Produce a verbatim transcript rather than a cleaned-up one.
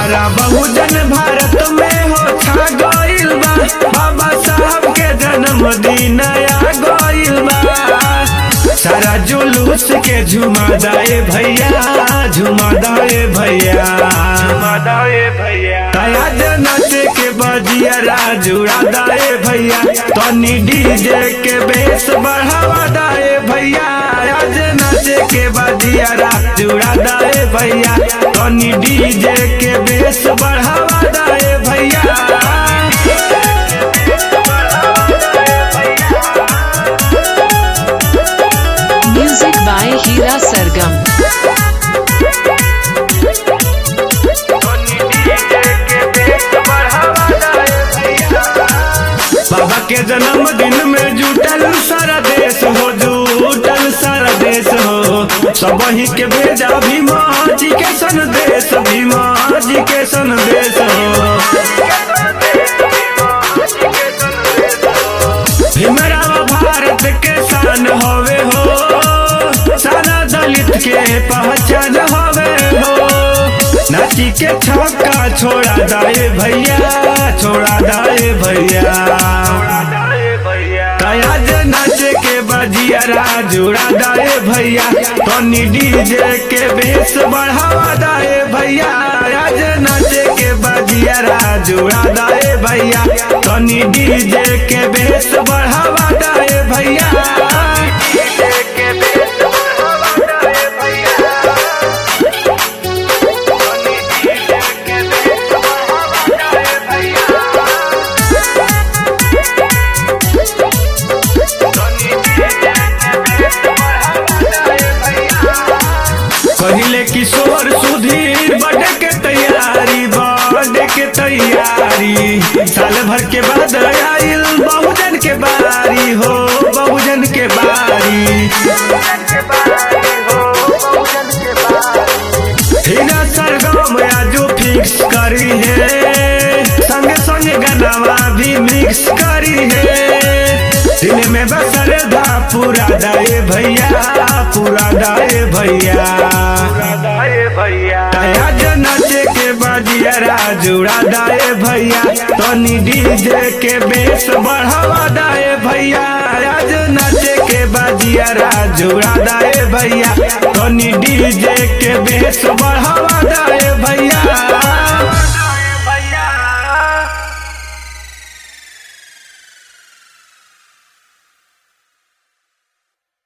सारा बहुजन भारत में हो छा गइल बा, बाबा साहब के जन्मदिन आ गइल बा। सारा जुलूस के झुमा दाए भैया, झुमा दाए भैया, झुमा दाए भैया। आज नाचे के बजिया जुड़ा दाए भैया, तनी डीजे के बेस बढ़ावा दाए भैया। आज नाचे के बजिया जुड़ा दाए भैया, तनी डीजे के बेस बढ़ावा दाए भैया। Music by Hira Sargam. बाबा के जन्मदिन में जुटल सारा देश हो, जुटल सारा देश हो। सब ही के भेजा भीमा जी के संदेश, भीमा जी के संदेश हो। भीमराव भारत के शान होवे हो, सारा दलित के पहचान होवे हो। नाची के छक्का छोड़ा दाए भैया, छोड़ा दाए भैया। आज नाचे के बजिया जुड़ा दाए भैया, तनी डीजे के बेस बढ़ावा दाए भैया। आज नाचे के बजिया जुड़ा दाए भैया, तनी डीजे के बेस बढ़ावा दाए भैया। पहले किशोर सुधीर बर्थडे के तैयारी, बर्थडे के तैयारी। साल भर के बाद आइल बहुजन के बारी हो, बहुजन के बारी। हीरा सरगम आजू फिक्स करी है, संगे संगे गनावा भी मिक्स करी है। दिन में बसर धा पूरा दाए भैया, पूरा दाए भैया। आज नाचे के बजिया जुड़ा दाए भैया, तनी डीजे के बेस बढ़ावा दाए भैया। आज नाचे के बजिया जुड़ा दाए भैया, तनी डीजे के बेस